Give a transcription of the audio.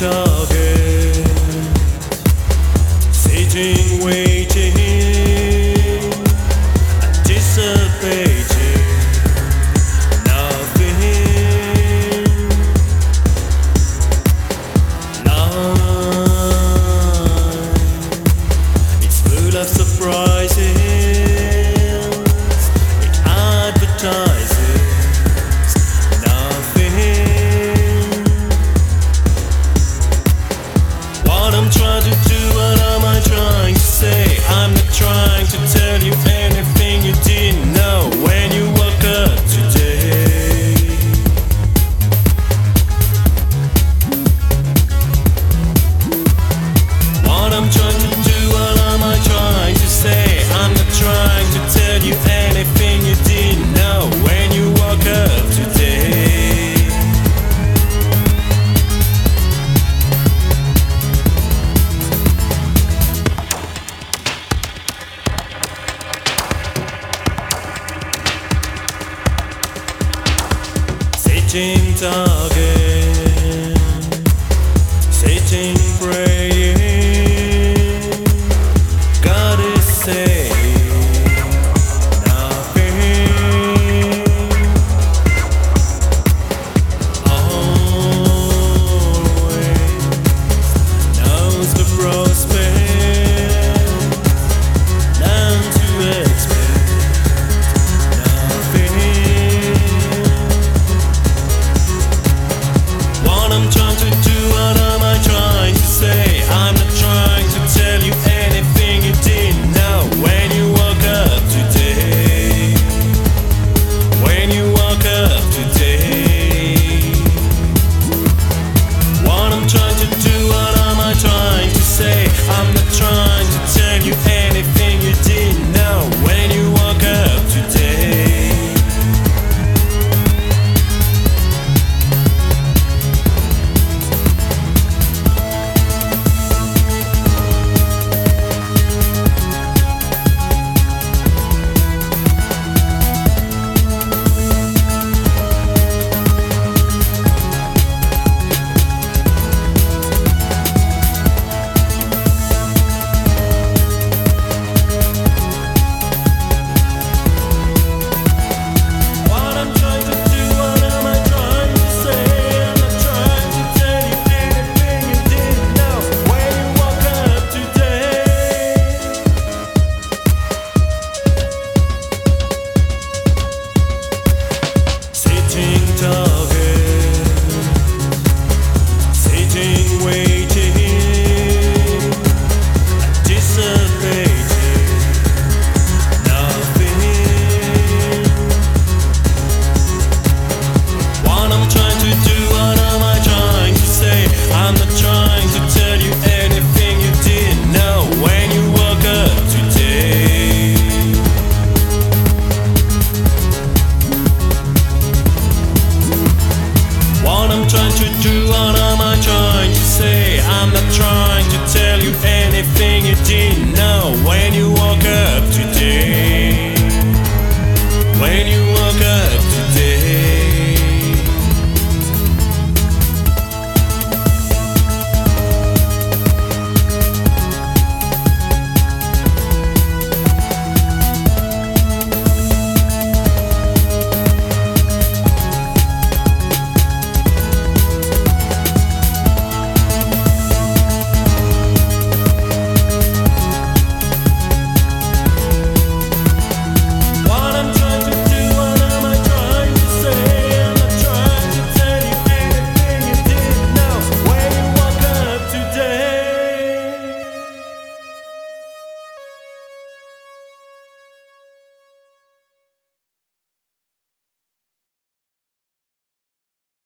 target, sitting, waiting, anticipating nothing. Night, it's full of surprises. It advertises nothing. What I'm trying to do, what am I trying to say? I'm not trying to tell you anything you didn't know when you woke up today. What I'm trying to do, what am I trying to say? I'm not trying to tell you anything you didn't know when you woke up today. Sitting target, sitting praying, God is saying nothing. Always knows the prospect, none to expect nothing. What I'm trying to do, what am I trying to say? I'm not trying to tell you anything you didn't know when you woke up today. When you woke up today. What I'm trying to do, what am I trying to say? I'm not trying to tell you anything you didn't know when you woke up today. Trying to do